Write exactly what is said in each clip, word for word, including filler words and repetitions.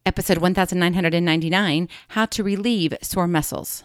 Episode one thousand nine hundred ninety-nine, How to Relieve Sore Muscles.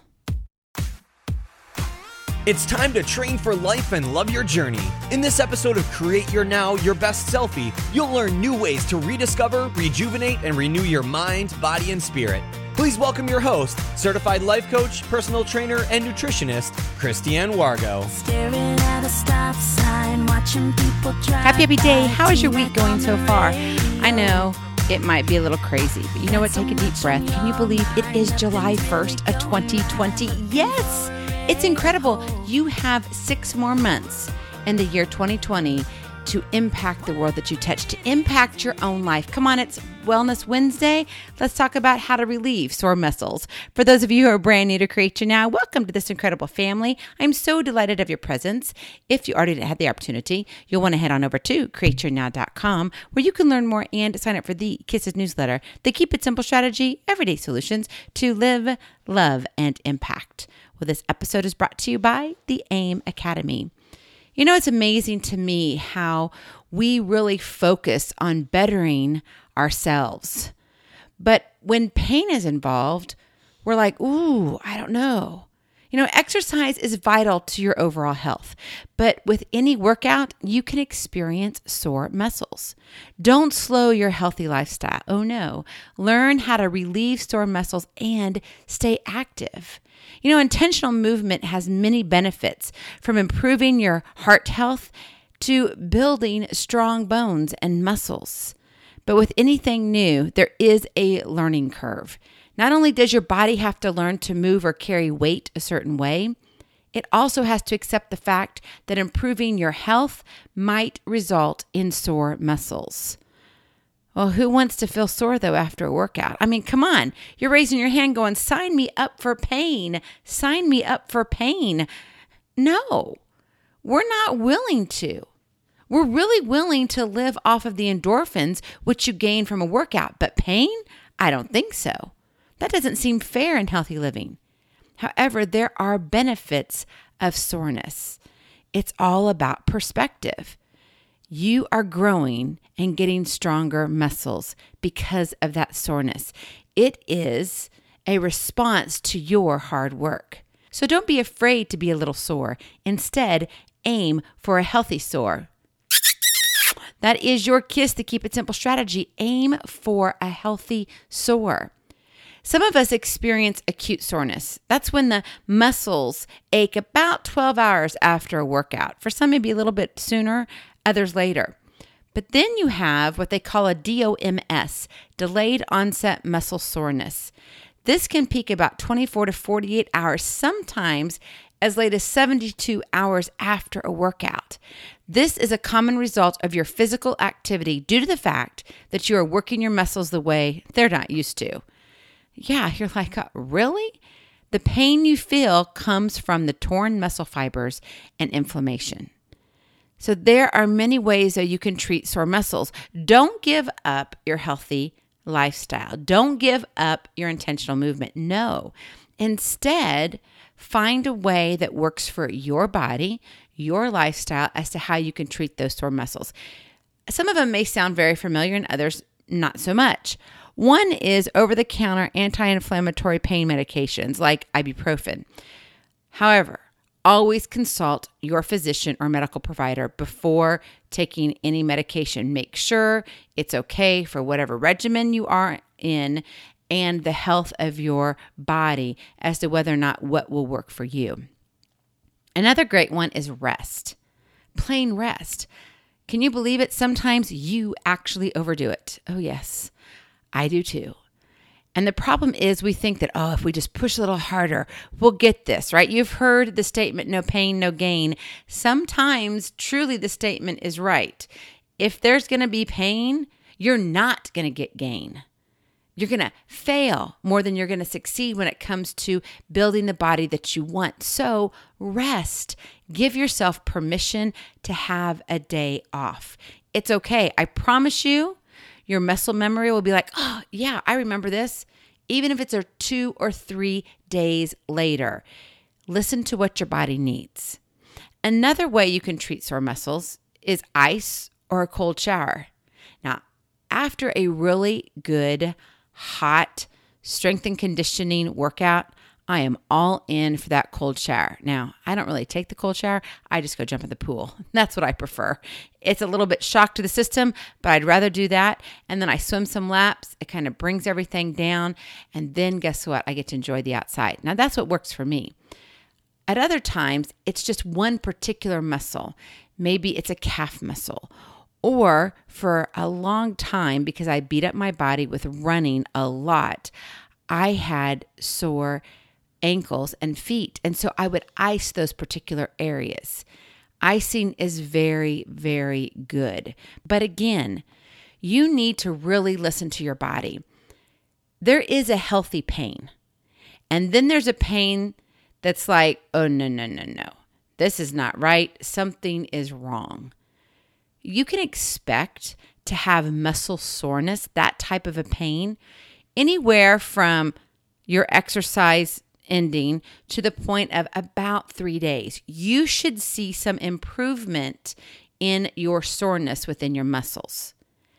It's time to train for life and love your journey. In this episode of Create Your Now, Your Best Selfie, you'll learn new ways to rediscover, rejuvenate, and renew your mind, body, and spirit. Please welcome your host, certified life coach, personal trainer, and nutritionist, Christiane Wargo. Staring at a stop sign, watching people drive. Happy, happy day. How is your week going so far? I know it might be a little crazy, but you know what? Take a deep breath. Can you believe it is July first of twenty twenty? Yes! It's incredible. You have six more months in the year twenty twenty to impact the world that you touch, to impact your own life. Come on, it's Wellness Wednesday. Let's talk about how to relieve sore muscles. For those of you who are brand new to Create Your Now, welcome to this incredible family. I'm so delighted of your presence. If you already had the opportunity, you'll want to head on over to create your now dot com, where you can learn more and sign up for the Kisses newsletter, the Keep It Simple strategy, everyday solutions to live, love, and impact. Well, this episode is brought to you by the AIM Academy. You know, it's amazing to me how we really focus on bettering ourselves. But when pain is involved, we're like, ooh, I don't know. You know, exercise is vital to your overall health. But with any workout, you can experience sore muscles. Don't slow your healthy lifestyle. Oh no. Learn how to relieve sore muscles and stay active. You know, intentional movement has many benefits, from improving your heart health to building strong bones and muscles. But with anything new, there is a learning curve. Not only does your body have to learn to move or carry weight a certain way, it also has to accept the fact that improving your health might result in sore muscles. Well, who wants to feel sore, though, after a workout? I mean, come on. You're raising your hand going, sign me up for pain. Sign me up for pain. No, we're not willing to. We're really willing to live off of the endorphins, which you gain from a workout. But pain? I don't think so. That doesn't seem fair in healthy living. However, there are benefits of soreness. It's all about perspective. You are growing and getting stronger muscles because of that soreness. It is a response to your hard work. So don't be afraid to be a little sore. Instead, aim for a healthy sore. That is your kiss to Keep It Simple strategy. Aim for a healthy sore. Some of us experience acute soreness. That's when the muscles ache about twelve hours after a workout. For some, maybe a little bit sooner, others later. But then you have what they call a D O M S, delayed onset muscle soreness. This can peak about twenty-four to forty-eight hours, sometimes as late as seventy-two hours after a workout. This is a common result of your physical activity due to the fact that you are working your muscles the way they're not used to. Yeah, you're like, uh, really? The pain you feel comes from the torn muscle fibers and inflammation. So there are many ways that you can treat sore muscles. Don't give up your healthy lifestyle. Don't give up your intentional movement. No. Instead, find a way that works for your body, your lifestyle, as to how you can treat those sore muscles. Some of them may sound very familiar and others not so much. One is over-the-counter anti-inflammatory pain medications like ibuprofen. However, always consult your physician or medical provider before taking any medication. Make sure it's okay for whatever regimen you are in and the health of your body as to whether or not what will work for you. Another great one is rest. Plain rest. Can you believe it? Sometimes you actually overdo it. Oh, yes, I do too. And the problem is we think that, oh, if we just push a little harder, we'll get this, right? You've heard the statement, no pain, no gain. Sometimes truly the statement is right. If there's going to be pain, you're not going to get gain. You're going to fail more than you're going to succeed when it comes to building the body that you want. So rest. Give yourself permission to have a day off. It's okay. I promise you, your muscle memory will be like, oh, yeah, I remember this. Even if it's a two or three days later, listen to what your body needs. Another way you can treat sore muscles is ice or a cold shower. Now, after a really good hot strength and conditioning workout, I am all in for that cold shower. Now, I don't really take the cold shower. I just go jump in the pool. That's what I prefer. It's a little bit shock to the system, but I'd rather do that. And then I swim some laps. It kind of brings everything down. And then guess what? I get to enjoy the outside. Now, that's what works for me. At other times, it's just one particular muscle. Maybe it's a calf muscle. Or for a long time, because I beat up my body with running a lot, I had sore ankles and feet. And so I would ice those particular areas. Icing is very, very good. But again, you need to really listen to your body. There is a healthy pain. And then there's a pain that's like, oh, no, no, no, no. This is not right. Something is wrong. You can expect to have muscle soreness, that type of a pain, anywhere from your exercise ending to the point of about three days. You should see some improvement in your soreness within your muscles.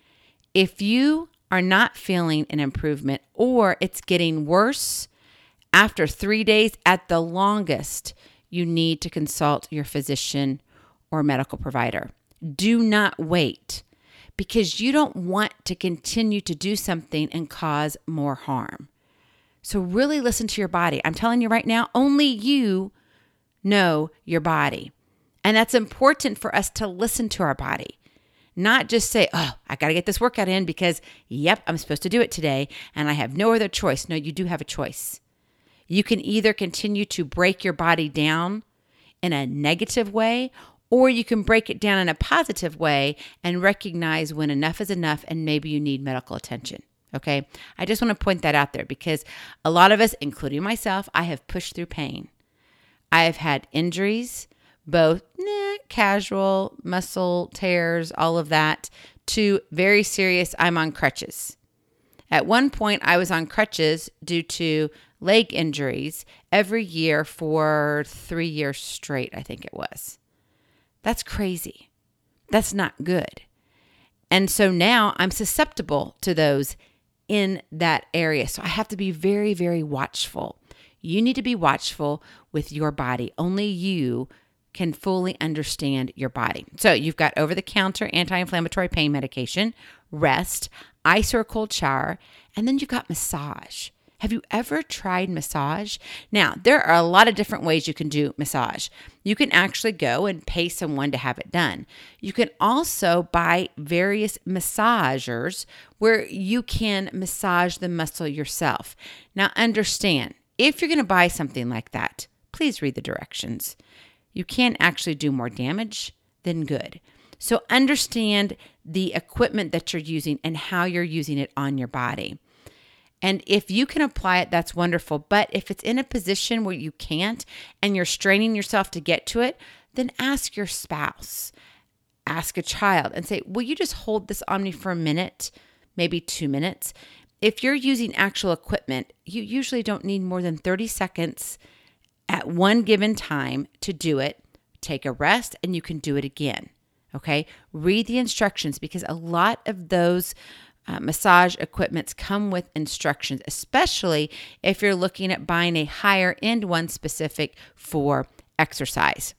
If you are not feeling an improvement or it's getting worse, after three days at the longest, you need to consult your physician or medical provider. Do not wait, because you don't want to continue to do something and cause more harm. So really listen to your body. I'm telling you right now, only you know your body. And that's important for us to listen to our body. Not just say, oh, I got to get this workout in because, yep, I'm supposed to do it today and I have no other choice. No, you do have a choice. You can either continue to break your body down in a negative way, or you can break it down in a positive way and recognize when enough is enough and maybe you need medical attention. Okay. I just want to point that out there because a lot of us, including myself, I have pushed through pain. I've had injuries, both nah, casual, muscle tears, all of that, to very serious, I'm on crutches. At one point, I was on crutches due to leg injuries every year for three years straight, I think it was. That's crazy. That's not good. And so now I'm susceptible to those in that area. So I have to be very, very watchful. You need to be watchful with your body. Only you can fully understand your body. So you've got over-the-counter anti-inflammatory pain medication, rest, ice or a cold shower, and then you've got massage. Have you ever tried massage? Now, there are a lot of different ways you can do massage. You can actually go and pay someone to have it done. You can also buy various massagers where you can massage the muscle yourself. Now, understand, if you're going to buy something like that, please read the directions. You can actually do more damage than good. So understand the equipment that you're using and how you're using it on your body. And if you can apply it, that's wonderful. But if it's in a position where you can't and you're straining yourself to get to it, then ask your spouse, ask a child and say, will you just hold this on me for a minute, maybe two minutes? If you're using actual equipment, you usually don't need more than thirty seconds at one given time to do it. Take a rest and you can do it again. Okay? Read the instructions because a lot of those Uh, massage equipments come with instructions, especially if you're looking at buying a higher end one specific for exercise.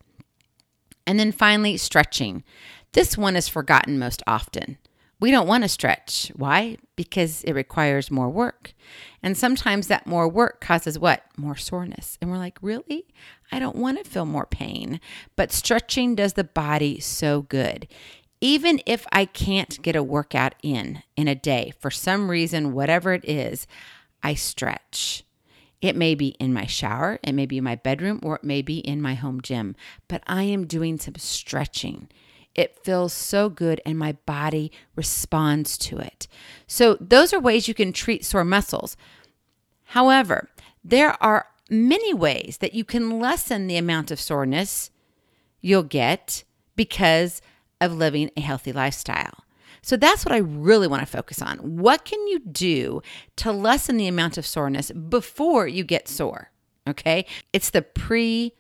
And then finally, stretching. This one is forgotten most often. We don't want to stretch. Why? Because it requires more work. And sometimes that more work causes what? More soreness. And we're like, really? I don't want to feel more pain. But stretching does the body so good. Even if I can't get a workout in in a day, for some reason, whatever it is, I stretch. It may be in my shower, it may be in my bedroom, or it may be in my home gym, but I am doing some stretching. It feels so good and my body responds to it. So those are ways you can treat sore muscles. However, there are many ways that you can lessen the amount of soreness you'll get because of living a healthy lifestyle. So that's what I really want to focus on. What can you do to lessen the amount of soreness before you get sore? Okay. It's the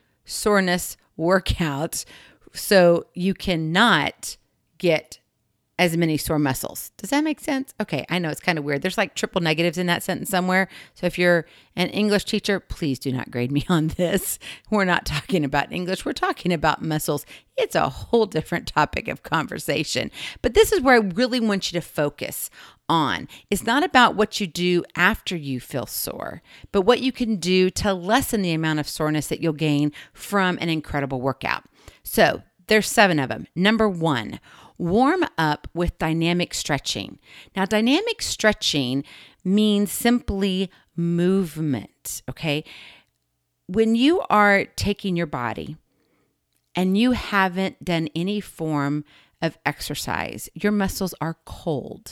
pre-soreness workouts so you cannot get as many sore muscles. Does that make sense? Okay, I know it's kind of weird. There's like triple negatives in that sentence somewhere. So if you're an English teacher, please do not grade me on this. We're not talking about English. We're talking about muscles. It's a whole different topic of conversation. But this is where I really want you to focus on. It's not about what you do after you feel sore, but what you can do to lessen the amount of soreness that you'll gain from an incredible workout. So there's seven of them. Number one, warm up with dynamic stretching. Now, dynamic stretching means simply movement, okay? When you are taking your body and you haven't done any form of exercise, your muscles are cold.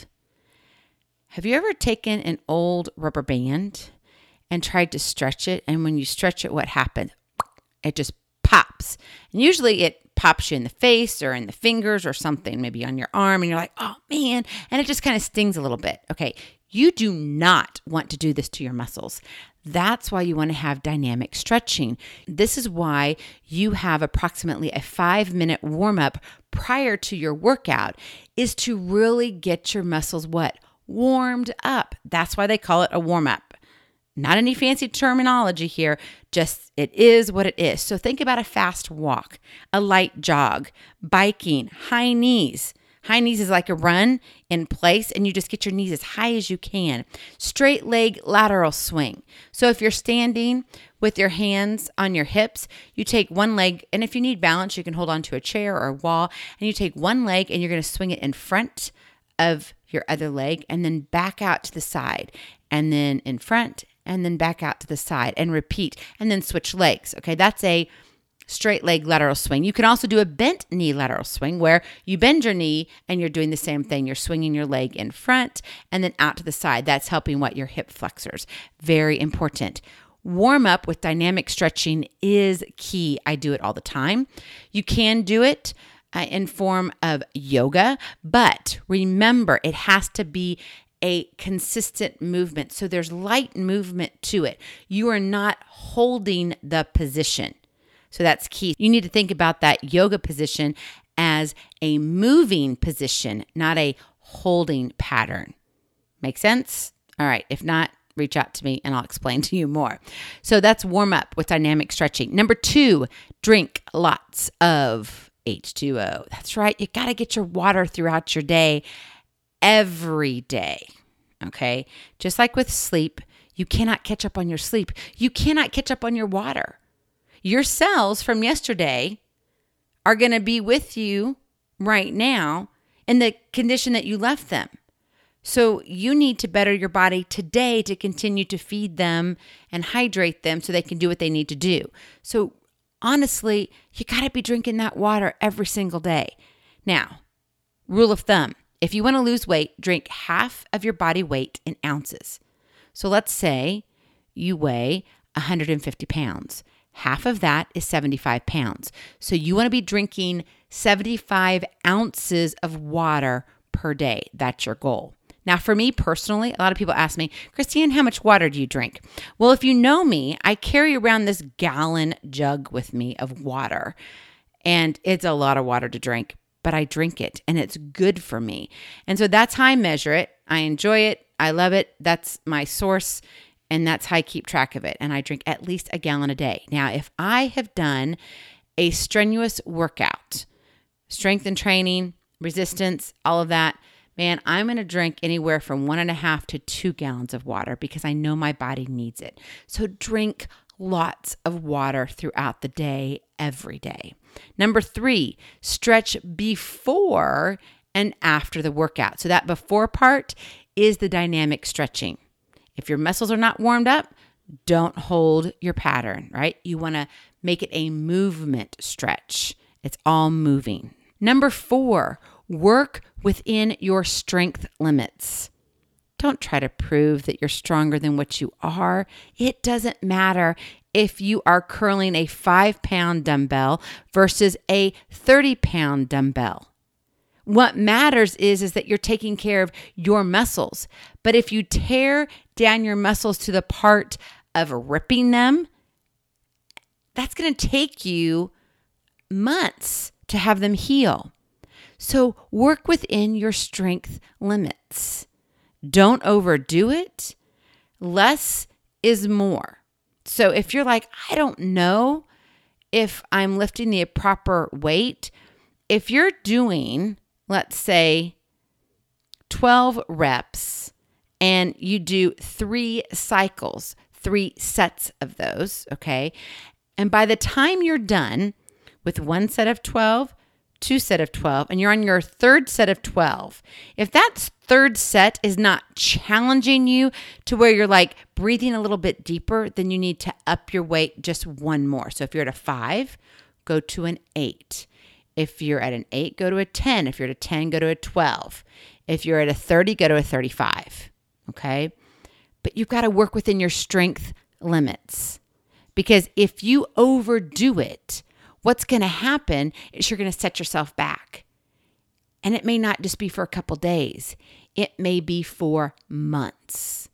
Have you ever taken an old rubber band and tried to stretch it? And when you stretch it, what happens? It just pops. And usually it pops you in the face or in the fingers or something, maybe on your arm, and you're like, oh man, and it just kind of stings a little bit. Okay, you do not want to do this to your muscles. That's why you want to have dynamic stretching. This is why you have approximately a five minute warm up prior to your workout, is to really get your muscles what? Warmed up. That's why they call it a warm up. Not any fancy terminology here, just it is what it is. So think about a fast walk, a light jog, biking, high knees. High knees is like a run in place, and you just get your knees as high as you can. Straight leg lateral swing. So if you're standing with your hands on your hips, you take one leg, and if you need balance, you can hold on to a chair or a wall, and you take one leg and you're going to swing it in front of your other leg and then back out to the side, and then in front and then back out to the side, and repeat, and then switch legs. Okay, that's a straight leg lateral swing. You can also do a bent knee lateral swing where you bend your knee and you're doing the same thing. You're swinging your leg in front and then out to the side. That's helping what? Your hip flexors. Very important. Warm up with dynamic stretching is key. I do it all the time. You can do it uh, in form of yoga, but remember, it has to be a consistent movement. So there's light movement to it. You are not holding the position. So that's key. You need to think about that yoga position as a moving position, not a holding pattern. Make sense? All right. If not, reach out to me and I'll explain to you more. So that's warm up with dynamic stretching. Number two, drink lots of H two O. That's right. You got to get your water throughout your day. Every day, okay? Just like with sleep, you cannot catch up on your sleep. You cannot catch up on your water. Your cells from yesterday are going to be with you right now in the condition that you left them. So you need to better your body today to continue to feed them and hydrate them so they can do what they need to do. So honestly, you got to be drinking that water every single day. Now, rule of thumb. If you want to lose weight, drink half of your body weight in ounces. So let's say you weigh one hundred fifty pounds. Half of that is seventy-five pounds. So you want to be drinking seventy-five ounces of water per day. That's your goal. Now, for me personally, a lot of people ask me, Christine, how much water do you drink? Well, if you know me, I carry around this gallon jug with me of water, and it's a lot of water to drink. But I drink it and it's good for me. And so that's how I measure it. I enjoy it. I love it. That's my source. And that's how I keep track of it. And I drink at least a gallon a day. Now, if I have done a strenuous workout, strength and training, resistance, all of that, man, I'm going to drink anywhere from one and a half to two gallons of water because I know my body needs it. So drink lots of water throughout the day, every day. Number three, stretch before and after the workout. So that before part is the dynamic stretching. If your muscles are not warmed up, don't hold your pattern, right? You want to make it a movement stretch. It's all moving. Number four, work within your strength limits. Don't try to prove that you're stronger than what you are. It doesn't matter if you are curling a five pound dumbbell versus a thirty pound dumbbell. What matters is, is that you're taking care of your muscles. But if you tear down your muscles to the part of ripping them, that's going to take you months to have them heal. So work within your strength limits. Don't overdo it. Less is more. So if you're like, I don't know if I'm lifting the proper weight, if you're doing, let's say, twelve reps and you do three cycles, three sets of those, okay? And by the time you're done with one set of twelve, two set of twelve, and you're on your third set of twelve, if that third set is not challenging you to where you're like breathing a little bit deeper, then you need to up your weight just one more. So if you're at a five, go to an eight. If you're at an eight, go to a ten. If you're at a ten, go to a twelve. If you're at a thirty, go to a thirty-five. Okay? But you've got to work within your strength limits. Because if you overdo it, what's going to happen is you're going to set yourself back. And it may not just be for a couple days. It may be for months.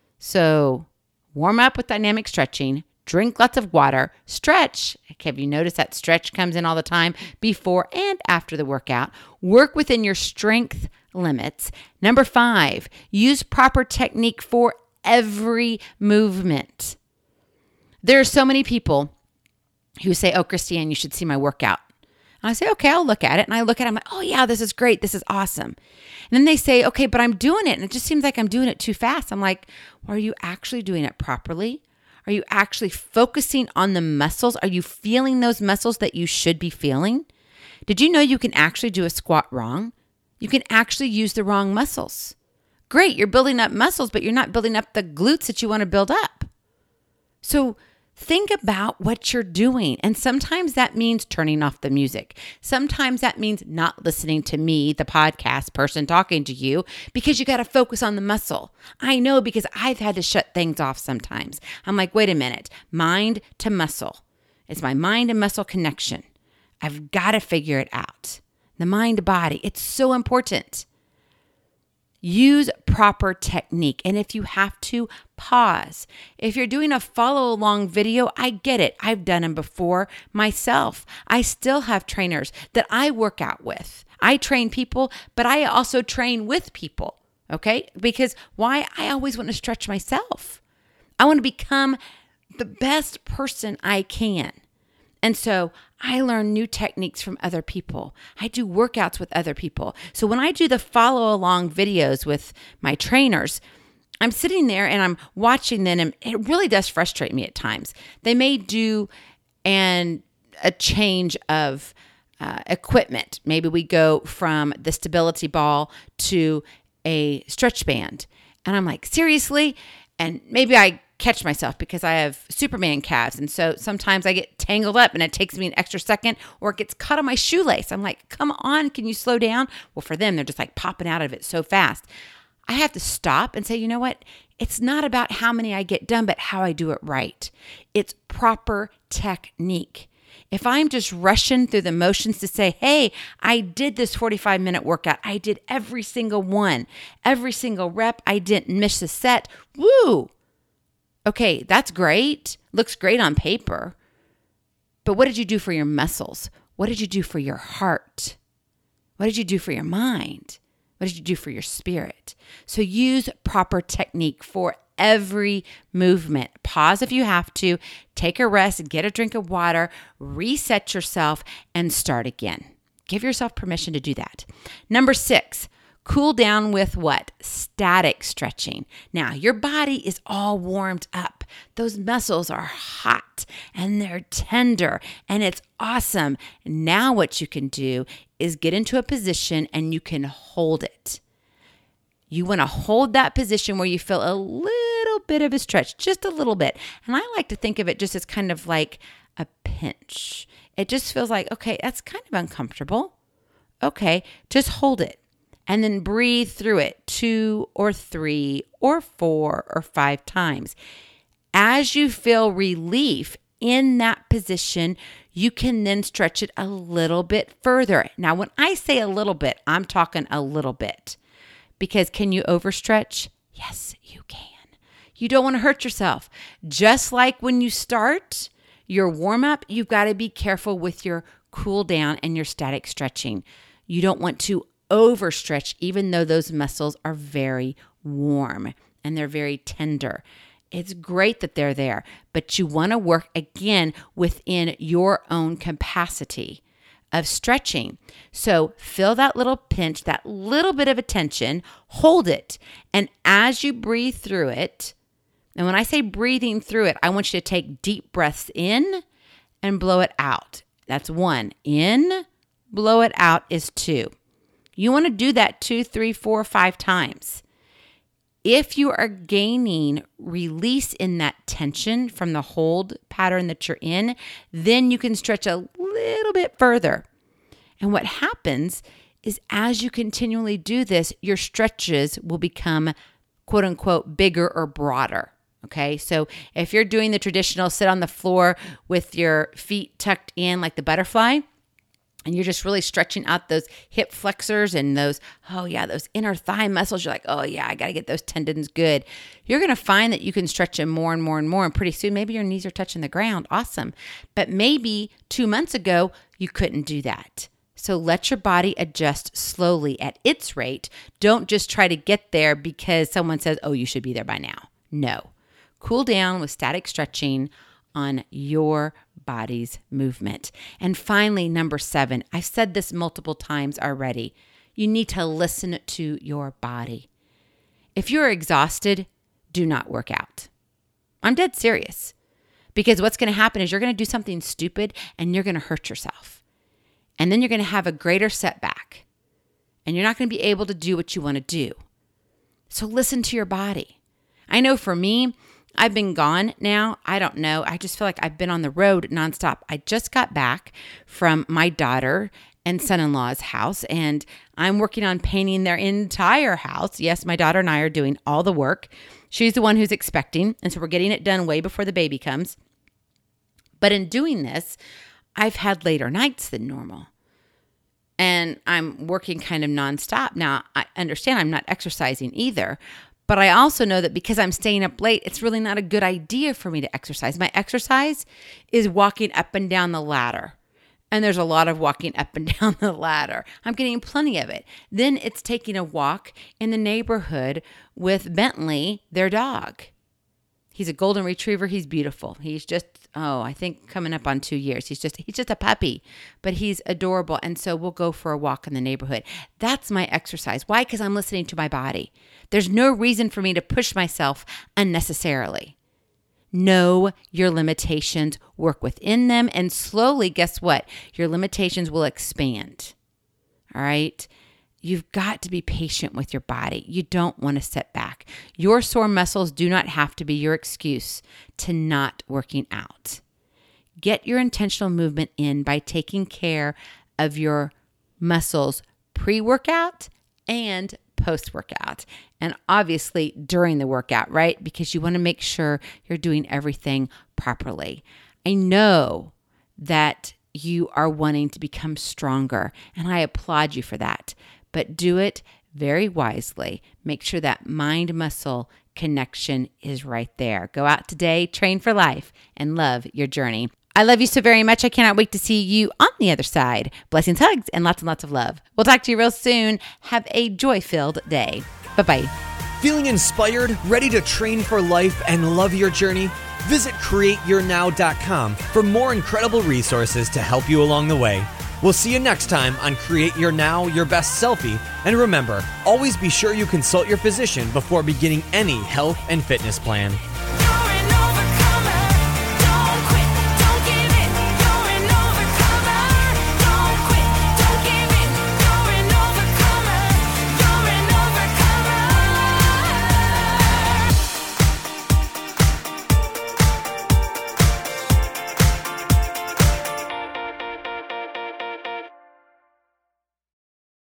So warm up with dynamic stretching. Drink lots of water. Stretch. Have you noticed that stretch comes in all the time before and after the workout? Work within your strength limits. Number five, use proper technique for every movement. There are so many people who say, oh, Christiane, you should see my workout. And I say, okay, I'll look at it. And I look at it, I'm like, oh yeah, this is great. This is awesome. And then they say, okay, but I'm doing it. And it just seems like I'm doing it too fast. I'm like, well, are you actually doing it properly? Are you actually focusing on the muscles? Are you feeling those muscles that you should be feeling? Did you know you can actually do a squat wrong? You can actually use the wrong muscles. Great, you're building up muscles, but you're not building up the glutes that you want to build up. So think about what you're doing. And sometimes that means turning off the music. Sometimes that means not listening to me, the podcast person talking to you, because you got to focus on the muscle. I know, because I've had to shut things off sometimes. I'm like, wait a minute, mind to muscle. It's my mind and muscle connection. I've got to figure it out. The mind to body, it's so important. Use proper technique. And if you have to, pause. If you're doing a follow along video, I get it. I've done them before myself. I still have trainers that I work out with. I train people, but I also train with people. Okay? Because why? I always want to stretch myself. I want to become the best person I can. And so I learn new techniques from other people. I do workouts with other people. So when I do the follow along videos with my trainers, I'm sitting there and I'm watching them, and it really does frustrate me at times. They may do an, a change of uh, equipment. Maybe we go from the stability ball to a stretch band. And I'm like, seriously? And maybe I catch myself because I have Superman calves. And so sometimes I get tangled up and it takes me an extra second, or it gets caught on my shoelace. I'm like, come on, can you slow down? Well, for them, they're just like popping out of it so fast. I have to stop and say, you know what? It's not about how many I get done, but how I do it right. It's proper technique. If I'm just rushing through the motions to say, hey, I did this forty-five minute workout. I did every single one, every single rep. I didn't miss a set. Woo! Okay, that's great. Looks great on paper. But what did you do for your muscles? What did you do for your heart? What did you do for your mind? What did you do for your spirit? So use proper technique for every movement. Pause if you have to. Take a rest, get a drink of water, reset yourself, and start again. Give yourself permission to do that. Number six, cool down with what? Static stretching. Now, your body is all warmed up. Those muscles are hot and they're tender and it's awesome. Now what you can do is get into a position and you can hold it. You want to hold that position where you feel a little bit of a stretch, just a little bit. And I like to think of it just as kind of like a pinch. It just feels like, okay, that's kind of uncomfortable. Okay, just hold it. And then breathe through it two or three or four or five times. As you feel relief in that position, you can then stretch it a little bit further. Now, when I say a little bit, I'm talking a little bit. Because can you overstretch? Yes, you can. You don't want to hurt yourself. Just like when you start your warm-up, you've got to be careful with your cool down and your static stretching. You don't want to overstretch, even though those muscles are very warm and they're very tender. It's great that they're there, but you want to work again within your own capacity of stretching. So feel that little pinch, that little bit of a tension, hold it. And as you breathe through it, and when I say breathing through it, I want you to take deep breaths in and blow it out. That's one. In, blow it out is two. You want to do that two, three, four, five times. If you are gaining release in that tension from the hold pattern that you're in, then you can stretch a little bit further. And what happens is as you continually do this, your stretches will become quote unquote bigger or broader. Okay, so if you're doing the traditional sit on the floor with your feet tucked in like the butterfly, and you're just really stretching out those hip flexors and those, oh yeah, those inner thigh muscles. You're like, oh yeah, I got to get those tendons good. You're going to find that you can stretch them more and more and more. And pretty soon, maybe your knees are touching the ground. Awesome. But maybe two months ago, you couldn't do that. So let your body adjust slowly at its rate. Don't just try to get there because someone says, oh, you should be there by now. No. Cool down with static stretching on your body's movement. And finally, number seven, I've said this multiple times already. You need to listen to your body. If you're exhausted, do not work out. I'm dead serious. Because what's going to happen is you're going to do something stupid and you're going to hurt yourself. And then you're going to have a greater setback. And you're not going to be able to do what you want to do. So listen to your body. I know for me, I've been gone now. I don't know. I just feel like I've been on the road nonstop. I just got back from my daughter and son-in-law's house, and I'm working on painting their entire house. Yes, my daughter and I are doing all the work. She's the one who's expecting, and so we're getting it done way before the baby comes. But in doing this, I've had later nights than normal. And I'm working kind of nonstop. Now, I understand I'm not exercising either, but I also know that because I'm staying up late, it's really not a good idea for me to exercise. My exercise is walking up and down the ladder. And there's a lot of walking up and down the ladder. I'm getting plenty of it. Then it's taking a walk in the neighborhood with Bentley, their dog. He's a golden retriever. He's beautiful. He's just, oh, I think coming up on two years. He's just, he's just a puppy, but he's adorable. And so we'll go for a walk in the neighborhood. That's my exercise. Why? Because I'm listening to my body. There's no reason for me to push myself unnecessarily. Know your limitations, work within them, and slowly, guess what? Your limitations will expand. All right? You've got to be patient with your body. You don't want to sit back. Your sore muscles do not have to be your excuse to not working out. Get your intentional movement in by taking care of your muscles pre-workout and post-workout. And obviously during the workout, right? Because you want to make sure you're doing everything properly. I know that you are wanting to become stronger, and I applaud you for that. But do it very wisely. Make sure that mind-muscle connection is right there. Go out today, train for life, and love your journey. I love you so very much. I cannot wait to see you on the other side. Blessings, hugs, and lots and lots of love. We'll talk to you real soon. Have a joy-filled day. Bye-bye. Feeling inspired, ready to train for life and love your journey? Visit create your now dot com for more incredible resources to help you along the way. We'll see you next time on Create Your Now, Your Best Selfie. And remember, always be sure you consult your physician before beginning any health and fitness plan.